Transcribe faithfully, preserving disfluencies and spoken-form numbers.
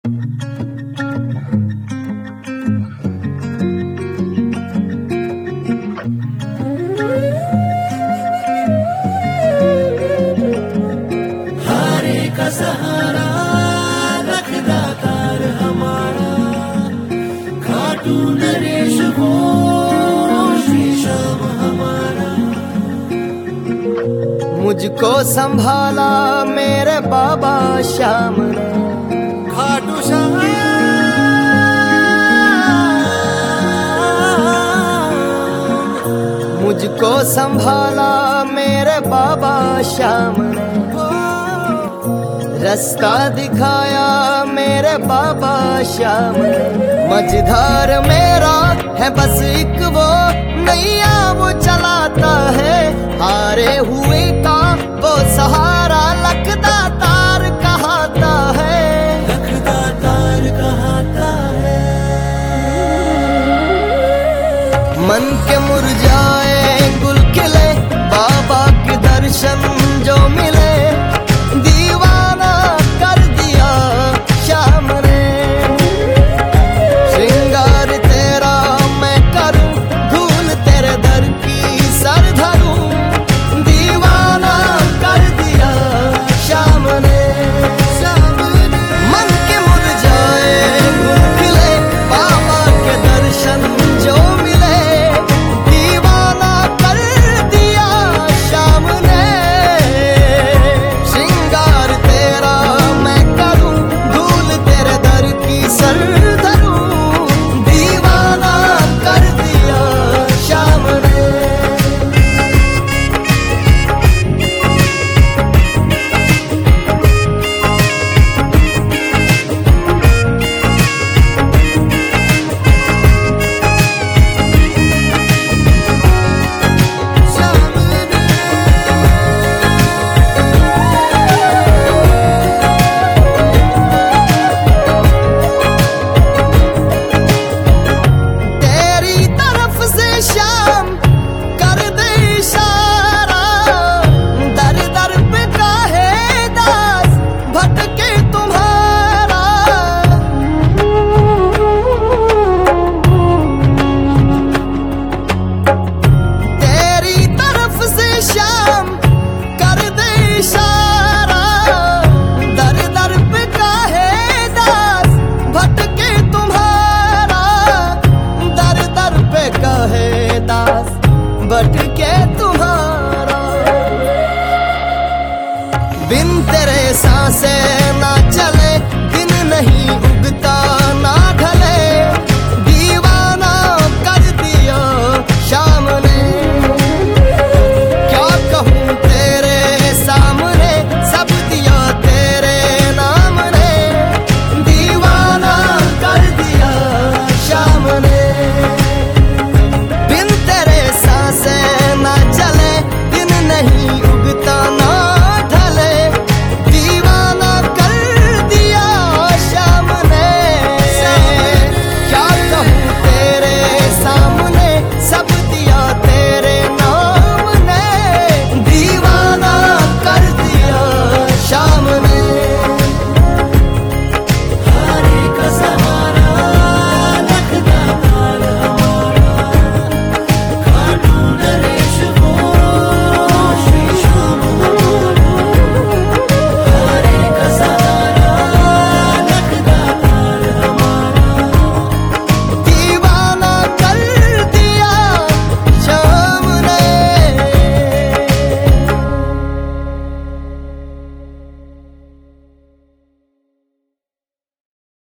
हारे का सहारा रखदा तार हमारा, खाटू नरेश हो श्री श्याम हमारा। मुझको संभाला मेरे बाबा श्याम ने, खाटू श्याम मुझको संभाला मेरे बाबा श्याम ने, रास्ता दिखाया मेरे बाबा श्याम ने। मझधार मेरा है बस एक वो नैया वो चलाता है, हारे हुए का वो सहारा लखदा तार कहाता है, लखदा तार कहाता है। मन के